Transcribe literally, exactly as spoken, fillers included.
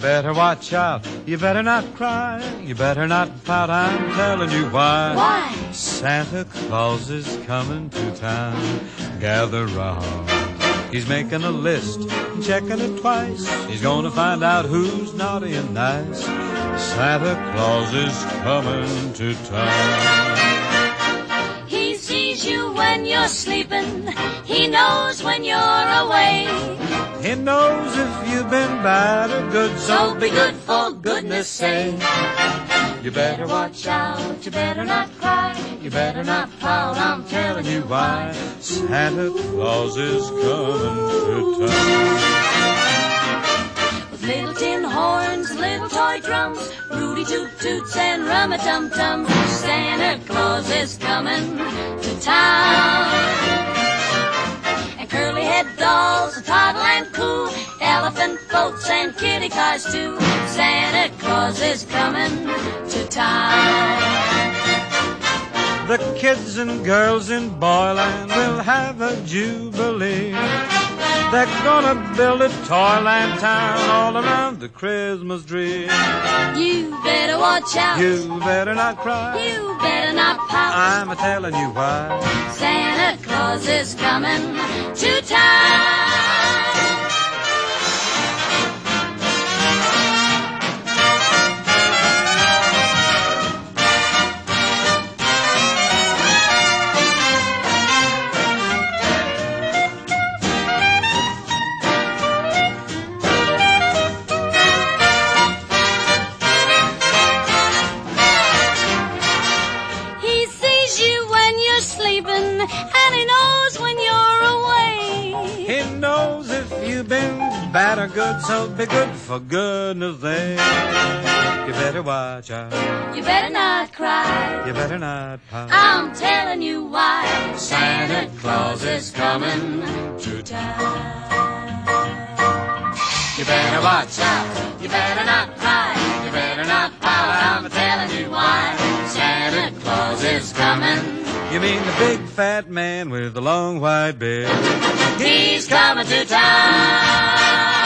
better watch out. You better not cry. You better not pout. I'm telling you why. Why? Santa Claus is coming to town. Gather round. He's making a list, checking it twice. He's gonna find out who's naughty and nice. Santa Claus is coming to town. He sees you when you're sleeping. He knows when you're away. He knows if you've been bad or good, So be good for goodness sake. you better watch out. You better not cry. You better not pout. I'm telling you why. Santa Claus is coming to town. With little tin horns, little toy drums, Rudy Toot Toots and Rum-a-Tum-Tums, Santa Claus is coming to town. And curly-head dolls, a toddle and coo, elephant boats and kitty cars too. Santa Claus is coming to town. The kids and girls in Boyland will have a jubilee. They're gonna build a toyland town all around the Christmas tree. You better watch out. You better not cry. You better not pout. I'm a telling you why. Santa Claus is coming to town. And he knows when you're away. He knows if you've been bad or good, so be good for goodness sake. You better watch out. You better not cry. You better not pout. I'm telling you why. Santa Claus is coming to town. You better watch out. You better not cry. You better not pout. I'm telling you why. Santa Claus is coming. You mean the big fat man with the long white beard? He's coming to town.